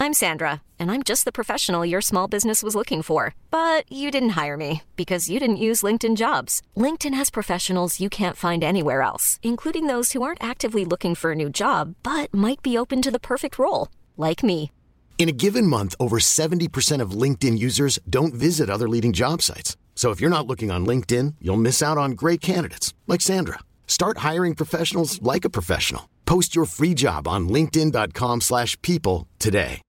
I'm Sandra, and I'm just the professional your small business was looking for. But you didn't hire me because you didn't use LinkedIn Jobs. LinkedIn has professionals you can't find anywhere else, including those who aren't actively looking for a new job, but might be open to the perfect role, like me. In a given month, over 70% of LinkedIn users don't visit other leading job sites. So if you're not looking on LinkedIn, you'll miss out on great candidates like Sandra. Start hiring professionals like a professional. Post your free job on linkedin.com/people today.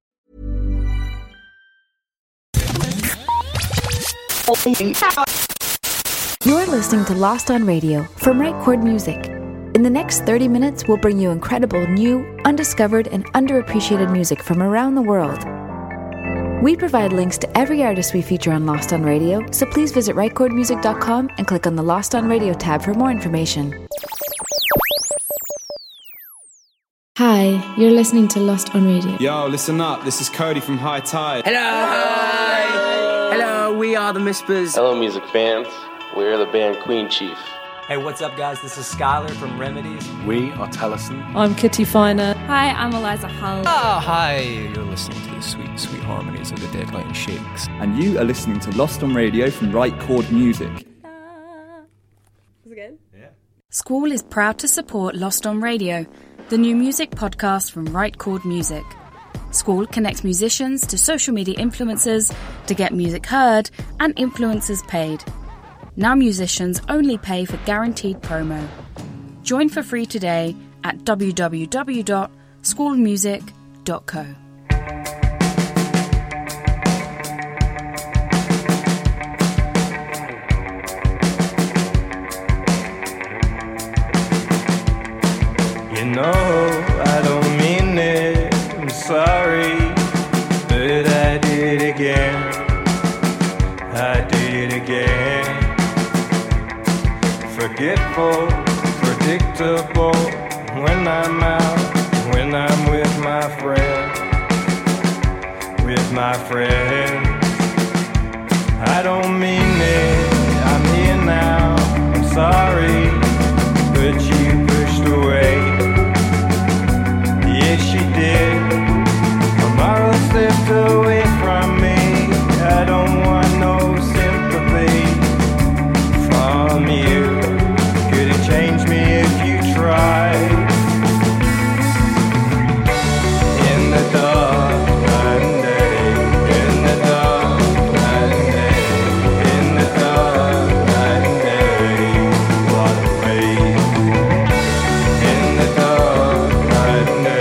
You're listening to Lost on Radio from Right Chord Music. In the next 30 minutes, we'll bring you incredible, new, undiscovered, and underappreciated music from around the world. We provide links to every artist we feature on Lost on Radio, so please visit rightchordmusic.com and click on the Lost on Radio tab for more information. Hi, you're listening to Lost on Radio. Yo, listen up. This is Cody from High Tide. Hello! Hi! Hello, we are the Mispers. Hello, music fans. We're the band Queen Chief. Hey, what's up, guys? This is Skylar from Remedies. We are Tellison. I'm Kitty Finer. Hi, I'm Eliza Hull. Oh, hi. You're listening to the sweet, sweet harmonies of the Deadlight Shakes. And you are listening to Lost on Radio from Right Chord Music. Is it good? Yeah. Squall is proud to support Lost on Radio, the new music podcast from Right Chord Music. Squall connects musicians to social media influencers to get music heard and influencers paid. Now musicians only pay for guaranteed promo. Join for free today at www.squallmusic.co. You know, I don't mean it, I'm sorry, but I did it again, I did it again. Forgetful, predictable, when I'm out, when I'm with my friends, I don't mean it, I'm here now, I'm sorry, but you pushed away. Yes, you did. Tomorrow slipped away from me. I don't want no sympathy from you. Couldn't change me if you tried. In the dark, night and day. In the dark, night and day. In the dark, night and day. What a waste. In the dark, night and day.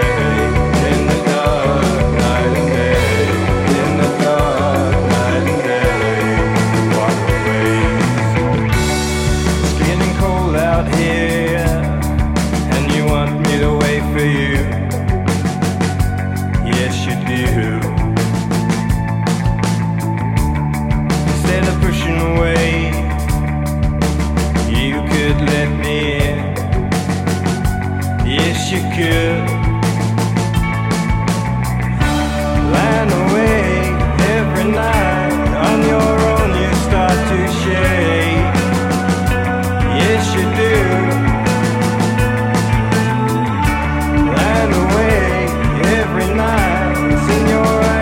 You could line away every night on your own. You start to shake. Yes, you do. Line away every night. It's in your eyes.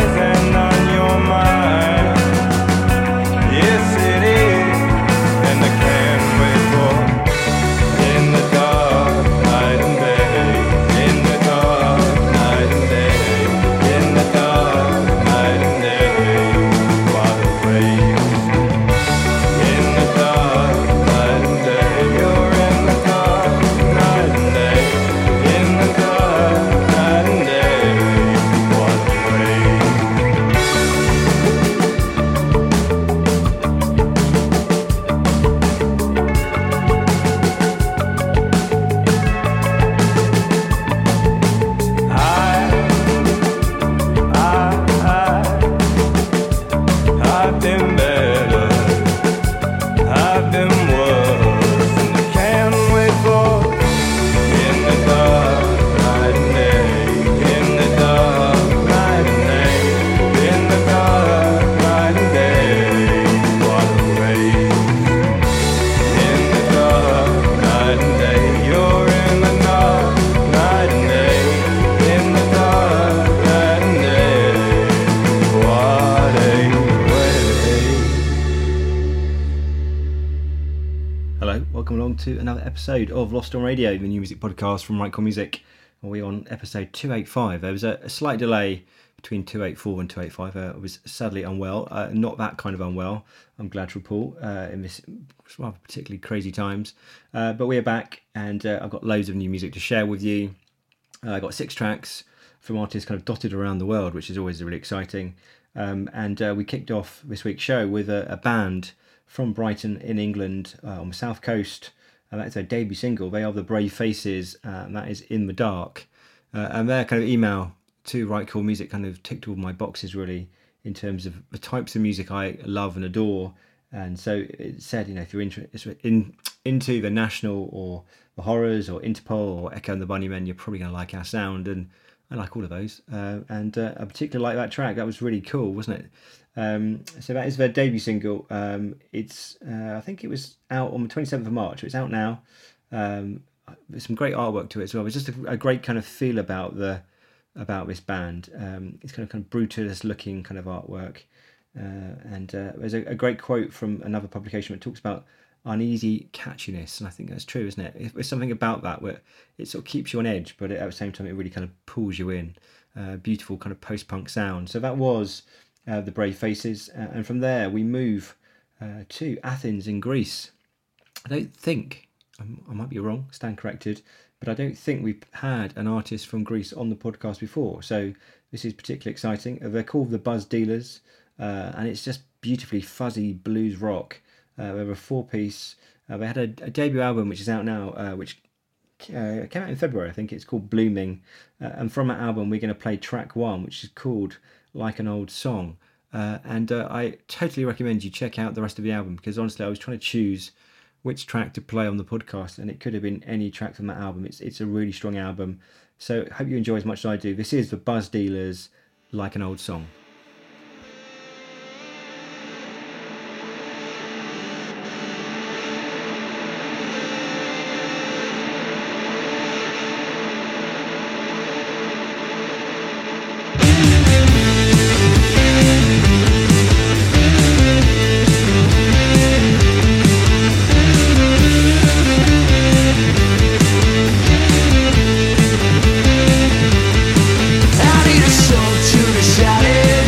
to another episode of Lost on Radio, the new music podcast from Right Chord Music. We're on episode 285. There was a slight delay between 284 and 285. I was sadly unwell, not that kind of unwell, I'm glad to report, in this rather particularly crazy times. But we're back, and I've got loads of new music to share with you. I got 6 tracks from artists kind of dotted around the world, which is always really exciting. And we kicked off this week's show with a band from Brighton in England on the south coast. That's their debut single. They are the Brave Faces, and that is In the Dark. And their kind of email to Right Chord Music kind of ticked all my boxes really in terms of the types of music I love and adore. And so it said, if you're into the National or the Horrors or Interpol or Echo and the Bunnymen, you're probably going to like our sound. And I like all of those. And I particularly like that track. That was really cool, wasn't it? So that is their debut single. It's I think it was out on the 27th of March. It's out now. There's some great artwork to it as well. It's just a great kind of feel about this band. It's kind of brutalist looking kind of artwork. And there's a great quote from another publication that talks about uneasy catchiness, and I think that's true, isn't it? There's something about that where it sort of keeps you on edge, but at the same time it really kind of pulls you in. Beautiful kind of post-punk sound. So that was the Brave Faces, and from there we move to Athens in Greece. I don't think, I might be wrong, stand corrected, but I don't think we've had an artist from Greece on the podcast before, so this is particularly exciting. They're called the Buzz Dealers, and it's just beautifully fuzzy blues rock. They're a 4-piece. They had a debut album which is out now, which came out in February, I think. It's called Blooming, and from that album we're going to play track 1, which is called Like an Old Song. And I totally recommend you check out the rest of the album, because honestly I was trying to choose which track to play on the podcast, and it could have been any track from that album. It's a really strong album, so hope you enjoy as much as I do. This is the Buzz Dealers, Like an Old Song. I need a soul to shout it.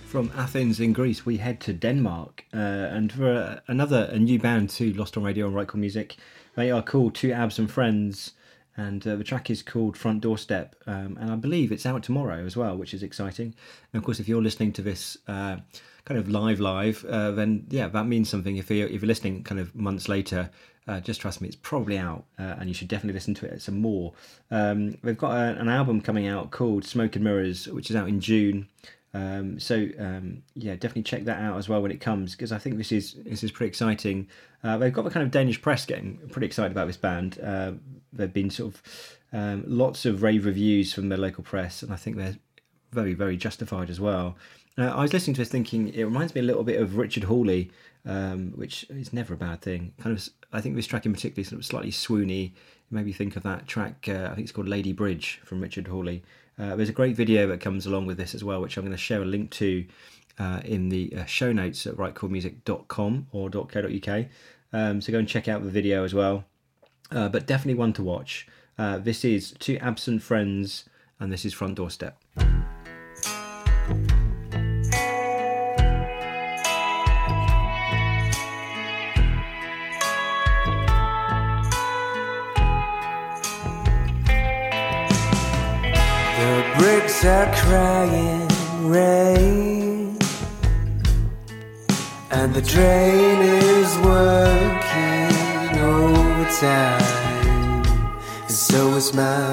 From Athens in Greece, we head to Denmark, and for a new band to Lost on Radio and Right Chord Music. They are called Two Abs and Friends, and the track is called Front Doorstep, and I believe it's out tomorrow as well, which is exciting. And of course, if you're listening to this kind of live, then yeah, that means something. If you're listening kind of months later, just trust me, it's probably out, and you should definitely listen to it some more. They've got an album coming out called Smoke and Mirrors, which is out in June. Yeah, definitely check that out as well when it comes, because I think this is pretty exciting. They've got the kind of Danish press getting pretty excited about this band. There've been sort of lots of rave reviews from their local press, and I think they're very, very justified as well. I was listening to this thinking it reminds me a little bit of Richard Hawley, which is never a bad thing. Kind of, I think this track in particular is sort of slightly swoony. It made me think of that track, I think it's called Lady Bridge from Richard Hawley. There's a great video that comes along with this as well, which I'm going to share a link to in the show notes at rightchordmusic.com or .co.uk. So go and check out the video as well. But definitely one to watch. This is Two Absent Friends, and this is Front Doorstep. Bricks are crying rain, and the drain is working overtime, and so is my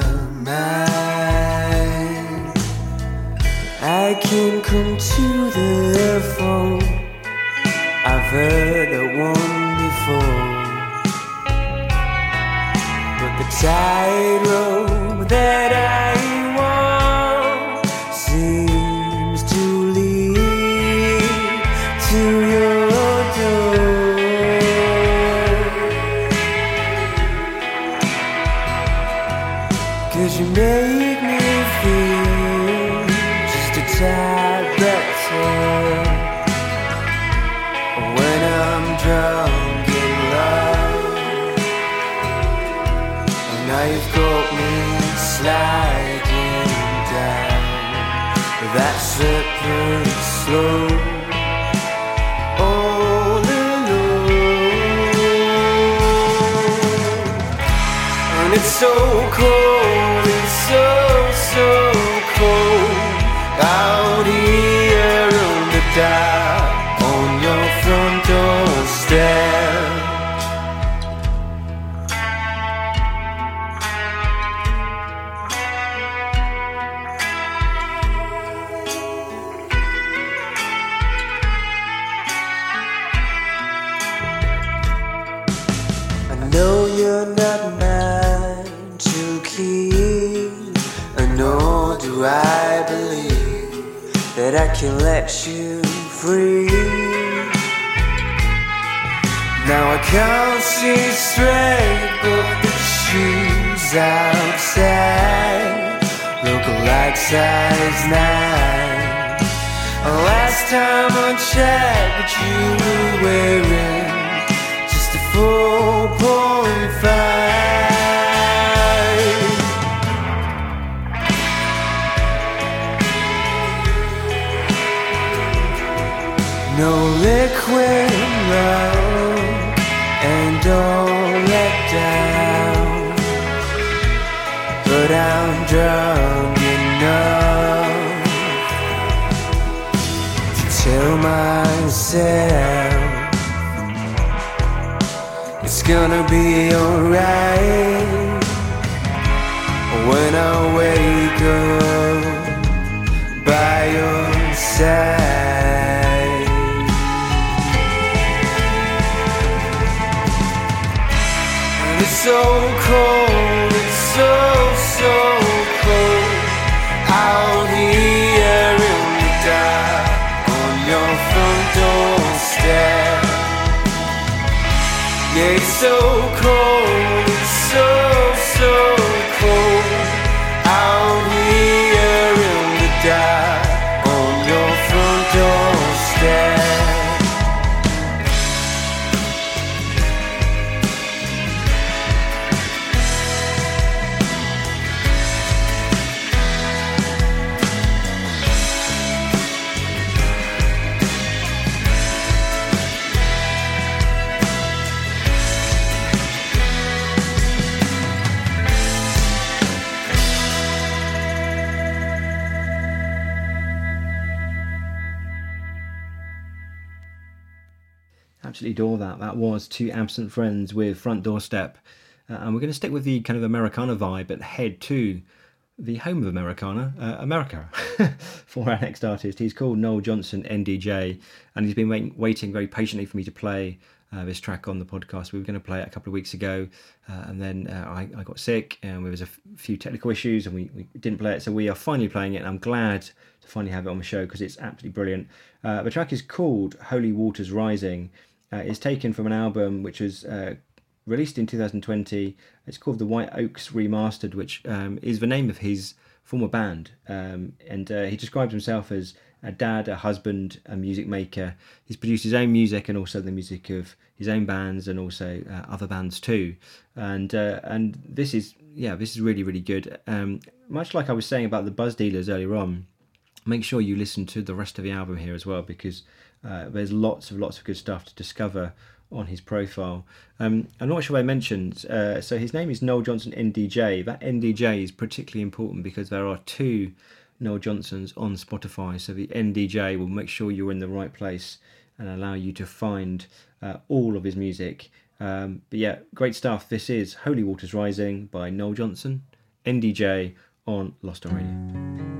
mind. I can come to the phone, I've heard that one before, but the tightrope that I seems to lead to your door. 'Cause you make me feel just a tad better when I'm drunk in love. And now you've got me sliding down that slippery slope, all alone. And it's so cold, it's so cold out here in the dark on your front doorstep. No, you're not mine to keep, and nor do I believe that I can let you free. Now I can't see straight, but the shoes outside look like size 9. Last time I checked, you were wearing just a 4.5. No liquid love and don't let down, but I'm drunk enough to tell myself it's gonna be alright when I wake up by your side. And it's so cold, it's so cold out here in the dark on your front doorstep. Yeah, it's so cold, it's so cold out here in the dark on your front doorstep. absolutely adore that. That was Two Absent Friends with Front Doorstep. And we're going to stick with the kind of Americana vibe, but head to the home of Americana, America, for our next artist. He's called Noel Johnson, NDJ, and he's been waiting very patiently for me to play this track on the podcast. We were going to play it a couple of weeks ago, and then I got sick, and there was a few technical issues, and we didn't play it, so we are finally playing it, and I'm glad to finally have it on the show, because it's absolutely brilliant. The track is called Holy Waters Rising. It's taken from an album which was released in 2020. It's called The White Oaks Remastered, which is the name of his former band. And he describes himself as a dad, a husband, a music maker. He's produced his own music and also the music of his own bands and also other bands too. And this is really, really good. Much like I was saying about the Buzz Dealers earlier on, make sure you listen to the rest of the album here as well, because there's lots of good stuff to discover on his profile. I'm not sure I mentioned, so his name is Noel Johnson NDJ. That NDJ is particularly important because there are two Noel Johnsons on Spotify, so the NDJ will make sure you're in the right place and allow you to find all of his music. But yeah, great stuff. This is Holy Waters Rising by Noel Johnson, NDJ, on Lost on Radio.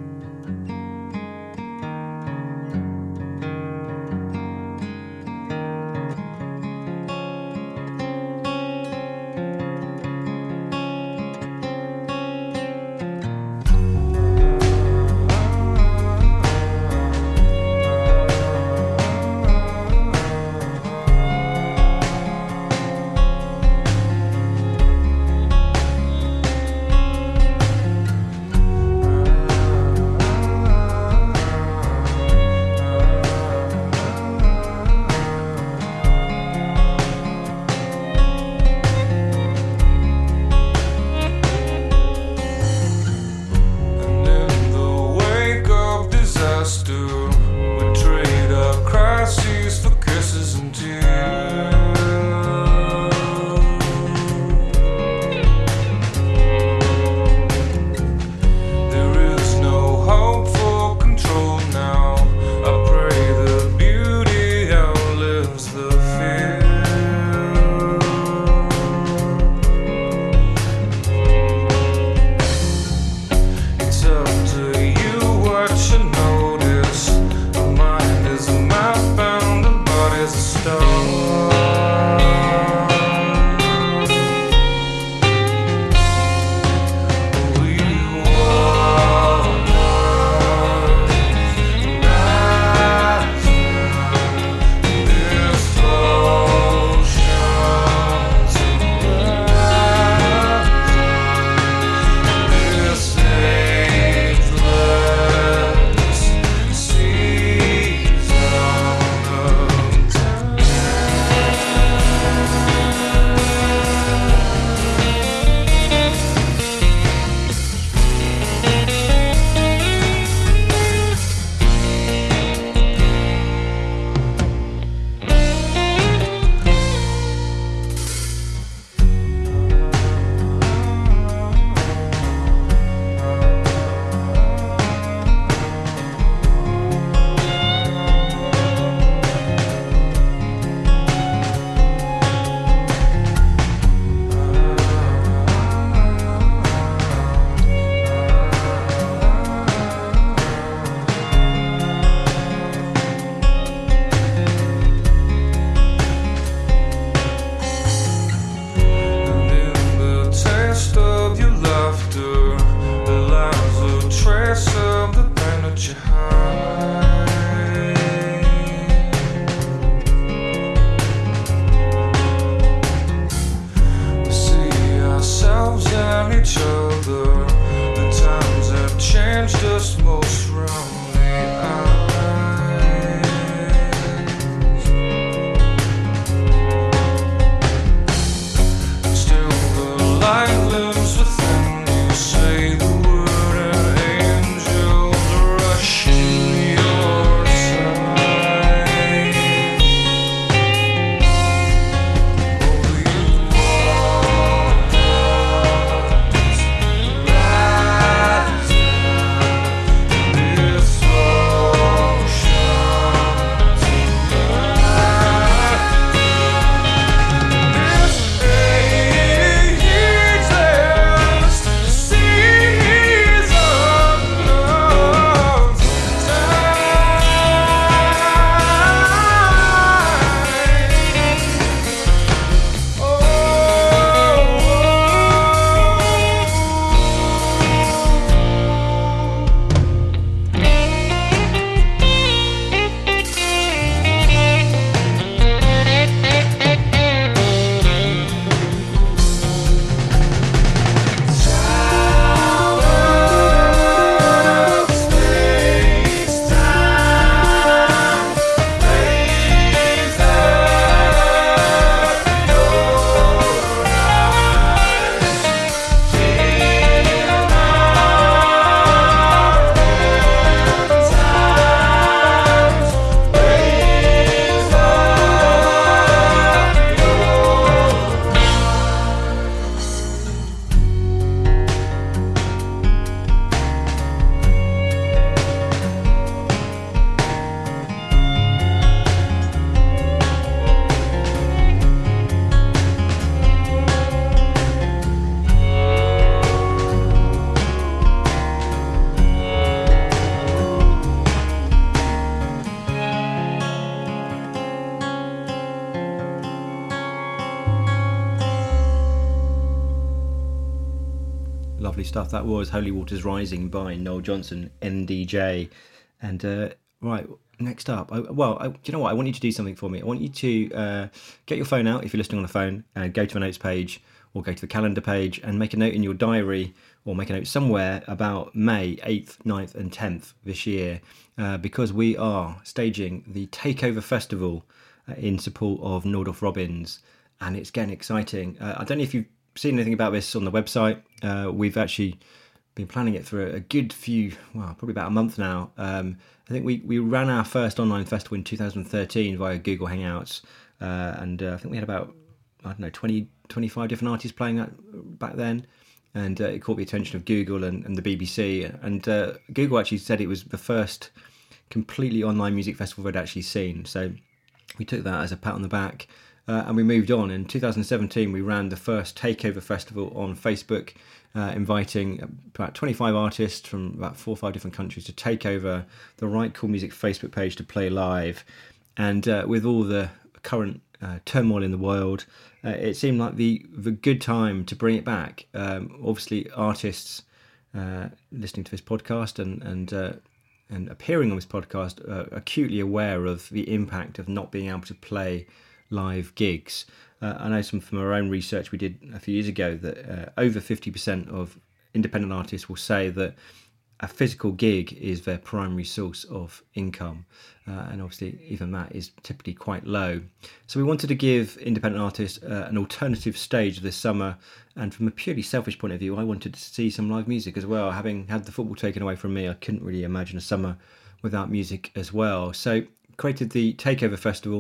stuff. That was Holy Waters Rising by Noel Johnson, NDJ. And right, next up, do you know what? I want you to do something for me. I want you to get your phone out if you're listening on a phone, and go to the notes page or go to the calendar page and make a note in your diary or make a note somewhere about May 8th, 9th and 10th this year, because we are staging the Takeover Festival in support of Nordoff Robbins, and it's getting exciting. I don't know if you've seen anything about this on the website. We've actually been planning it for a good few, probably about a month now. I think we ran our first online festival in 2013 via Google Hangouts, and I think we had about, 20, 25 different artists playing that back then, and it caught the attention of Google and the BBC, and Google actually said it was the first completely online music festival they'd actually seen, so we took that as a pat on the back, and we moved on. In 2017 we ran the first Takeover Festival on Facebook, inviting about 25 artists from about 4 or 5 different countries to take over the Right Cool Music Facebook page to play live. And with all the current turmoil in the world, it seemed like the good time to bring it back. Obviously, artists listening to this podcast and appearing on this podcast are acutely aware of the impact of not being able to play live gigs. I know from our own research we did a few years ago that over 50% of independent artists will say that a physical gig is their primary source of income, and obviously even that is typically quite low. So we wanted to give independent artists an alternative stage this summer, and from a purely selfish point of view, I wanted to see some live music as well. Having had the football taken away from me, I couldn't really imagine a summer without music as well. So created the Takeover Festival,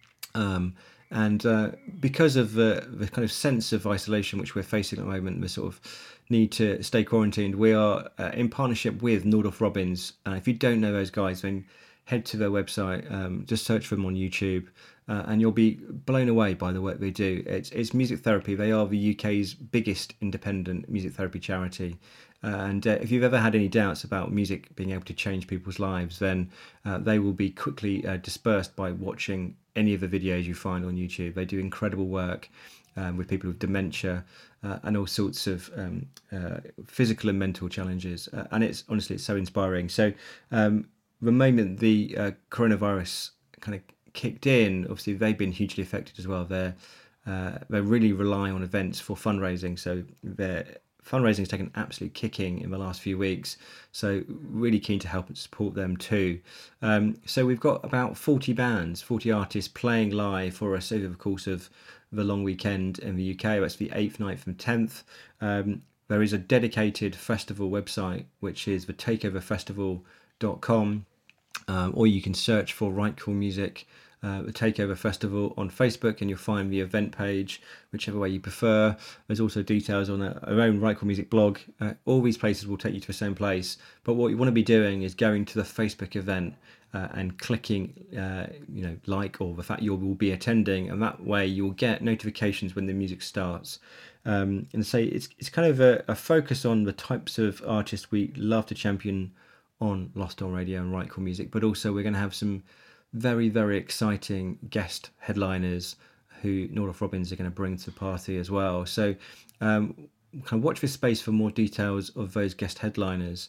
and because of the kind of sense of isolation which we're facing at the moment, the sort of need to stay quarantined, we are in partnership with Nordoff Robbins. If you don't know those guys, then head to their website, just search for them on YouTube, and you'll be blown away by the work they do. It's music therapy. They are the UK's biggest independent music therapy charity. And if you've ever had any doubts about music being able to change people's lives, then they will be quickly dispersed by watching any of the videos you find on YouTube. They do incredible work with people with dementia and all sorts of physical and mental challenges. And it's so inspiring. So the moment the coronavirus kind of kicked in, obviously they've been hugely affected as well. They really rely on events for fundraising. So their fundraising has taken an absolute kicking in the last few weeks, so really keen to help and support them too. So we've got about 40 artists playing live for us over the course of the long weekend in the UK. That's the 8th, 9th and 10th. There is a dedicated festival website, which is the takeoverfestival.com, or you can search for Right Cool Music, the Takeover Festival on Facebook, and you'll find the event page, whichever way you prefer. There's also details on our own Right Cool Music blog. All these places will take you to the same place, but what you want to be doing is going to the Facebook event and clicking like, or the fact you will be attending, and that way you'll get notifications when the music starts. And say it's kind of a focus on the types of artists we love to champion on Lost on Radio and Right Cool Music, but also we're going to have some very, very exciting guest headliners who Nordoff Robbins are going to bring to the party as well. So kind of watch this space for more details of those guest headliners.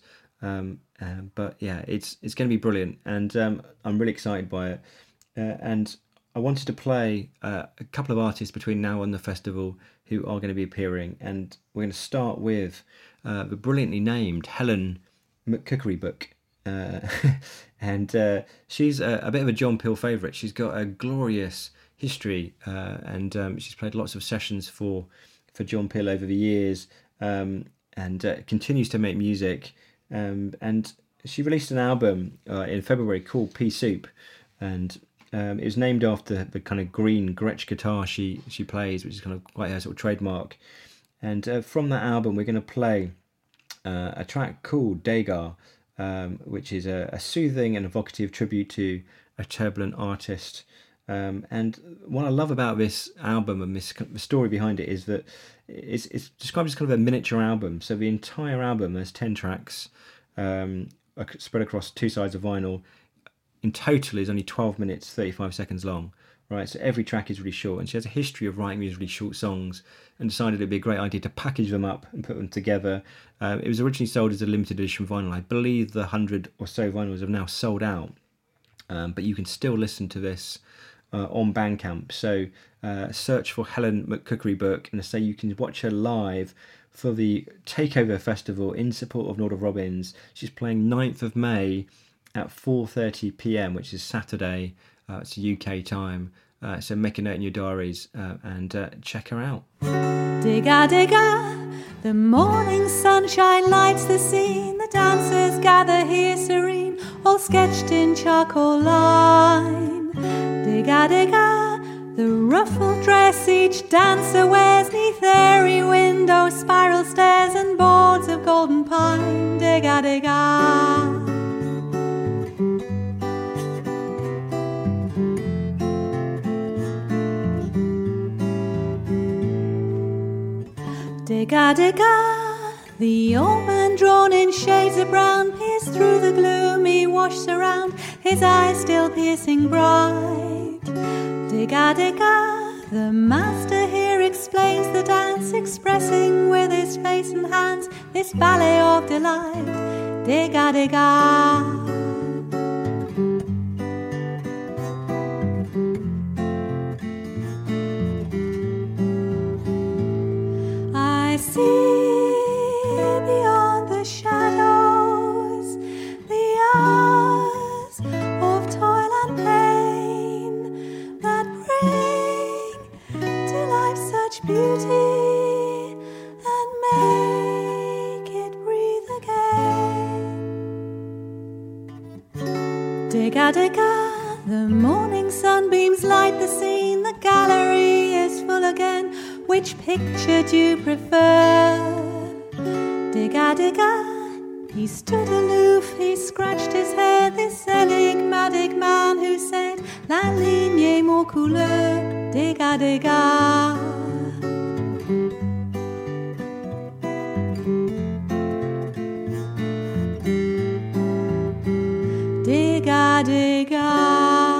But yeah, it's going to be brilliant, and I'm really excited by it. And I wanted to play a couple of artists between now and the festival who are going to be appearing, and we're going to start with the brilliantly named Helen McCookerybook. And she's a bit of a John Peel favourite. She's got a glorious history, and she's played lots of sessions for John Peel over the years, and continues to make music. And she released an album in February called Pea Soup, and it was named after the kind of green Gretsch guitar she plays, which is kind of quite her sort of trademark. And from that album, we're going to play a track called Degar, which is a soothing and evocative tribute to a turbulent artist. And what I love about this album and the story behind it is that it's described as kind of a miniature album. So the entire album, there's 10 tracks spread across 2 sides of vinyl. In total is only 12 minutes 35 seconds long, right? So every track is really short, and she has a history of writing these really short songs, and decided it'd be a great idea to package them up and put them together. It was originally sold as a limited edition vinyl. I believe the 100 or so vinyls have now sold out, but you can still listen to this on Bandcamp. So search for Helen McCookery Book, and say you can watch her live for the Takeover Festival in support of Norda Robbins. She's playing 9th of May at 4:30 p.m, which is Saturday. It's UK time. So make a note in your diaries and check her out. Digga, digga, the morning sunshine lights the scene. The dancers gather here serene, all sketched in charcoal line. Digga, digga, the ruffled dress each dancer wears, 'neath airy windows, spiral stairs and boards of golden pine. Digga, digga. Digga, digga, the old man drawn in shades of brown peers through the gloomy wash surround, his eyes still piercing bright. Digga, digga, the master here explains the dance, expressing with his face and hands this ballet of delight. Digga, digga. I see beyond the shadows the hours of toil and pain that bring to life such beauty and make it breathe again. Digga, digga, the morning sunbeams light the scene. The gallery is full again. Which picture do you prefer? Digga, digga, he stood aloof, he scratched his head, this enigmatic man who said, La ligne est mon couleur. Digga, digga. Digga, digga.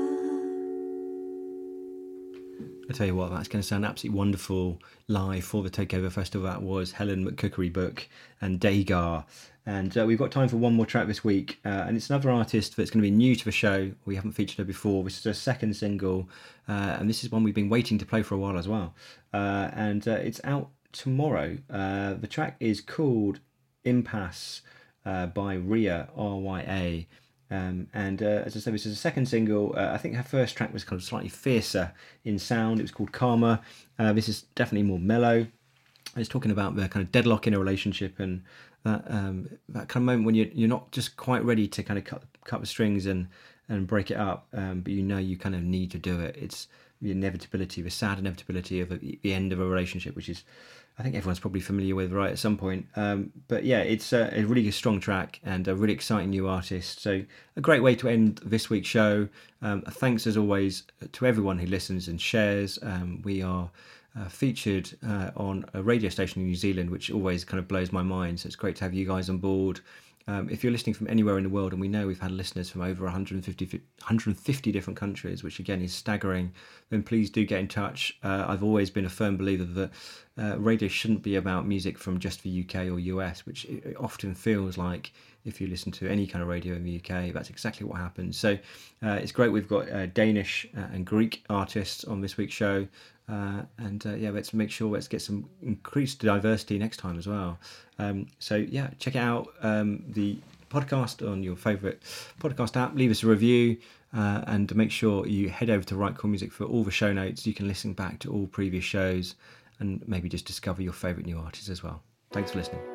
I tell you what, that's going to sound absolutely wonderful live for the Takeover Festival. That was Helen McCookery Book and Degar. And we've got time for one more track this week, and it's another artist that's going to be new to the show. We haven't featured her before. This is her second single, and this is one we've been waiting to play for a while as well. And it's out tomorrow. The track is called Impasse by Rhea, R-Y-A. And as I said, this is a second single. I think her first track was kind of slightly fiercer in sound. It was called Karma. This is definitely more mellow. It's talking about the kind of deadlock in a relationship, and that kind of moment when you're not just quite ready to kind of cut the strings and break it up, but you know you kind of need to do it. It's the inevitability, the sad inevitability of the end of a relationship, which is, I think everyone's probably familiar with, right, at some point. But yeah, it's a really strong track and a really exciting new artist. So a great way to end this week's show. Thanks as always to everyone who listens and shares. We are featured on a radio station in New Zealand, which always kind of blows my mind. So it's great to have you guys on board. If you're listening from anywhere in the world, and we know we've had listeners from over 150 different countries, which again is staggering, then please do get in touch. I've always been a firm believer that radio shouldn't be about music from just the UK or US, which it often feels like if you listen to any kind of radio in the UK, that's exactly what happens. So it's great we've got Danish and Greek artists on this week's show. Yeah, let's make sure, let's get some increased diversity next time as well. So yeah, check it out, the podcast on your favourite podcast app. Leave us a review, and make sure you head over to Right Chord Music for all the show notes. You can listen back to all previous shows and maybe just discover your favourite new artists as well. Thanks for listening.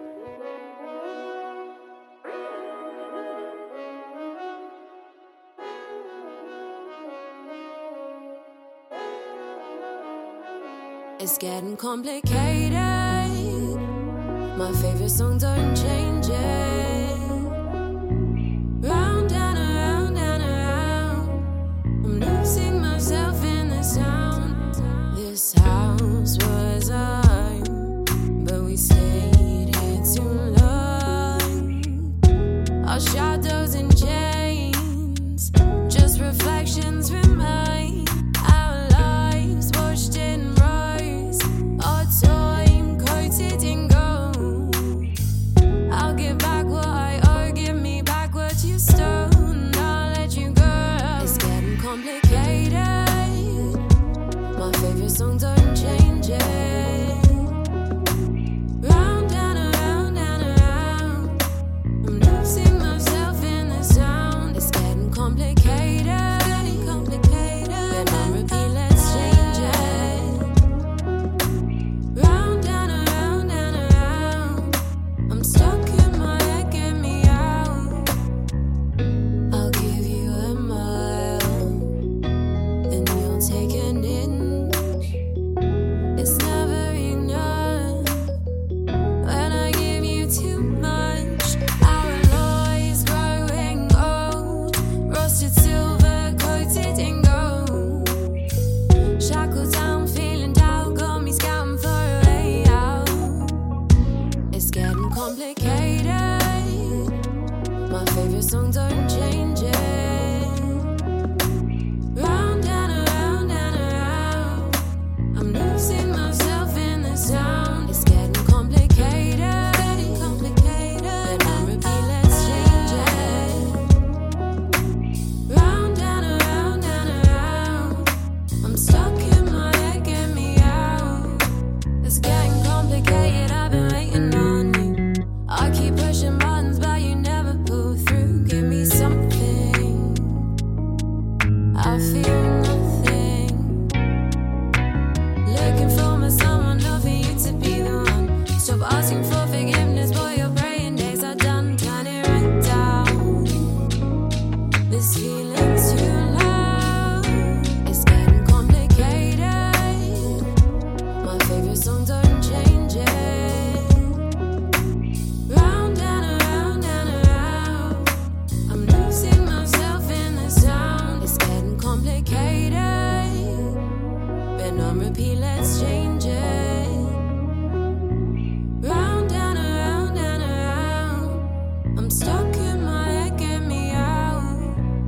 It's getting complicated. My favorite songs aren't changing. Round and around and around, I'm losing myself in the sound. This house was ours, but we stayed here too long. Our shadows and chains, just reflections remain. complicated. My favorite song don't change it. Round and around and around, I'm losing myself in the sound. It's getting complicated, but on repeat, let's change it. Round and around and around, I'm stuck in my head, get me out. It's getting complicated, I've been waiting on you. I keep pushing buttons, but you never pull through. Give me something, I feel nothing. Looking for my someone, not for you to be the one. Stop asking for forgiveness, boy, your praying days are done. Turn it right down. This feeling's too loud. It's getting complicated. My favorite song don't change it. Round and around and around, I'm losing myself in the sound. It's getting complicated, but on repeat, let's change it. Round and around and around, I'm stuck in my head, get me out.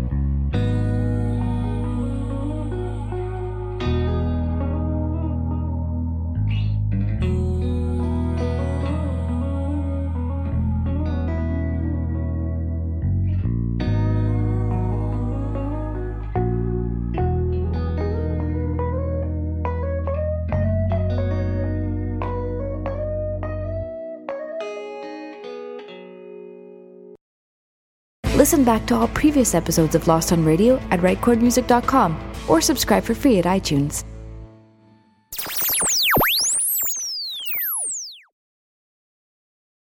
Listen back to all previous episodes of Lost on Radio at rightchordmusic.com or subscribe for free at iTunes.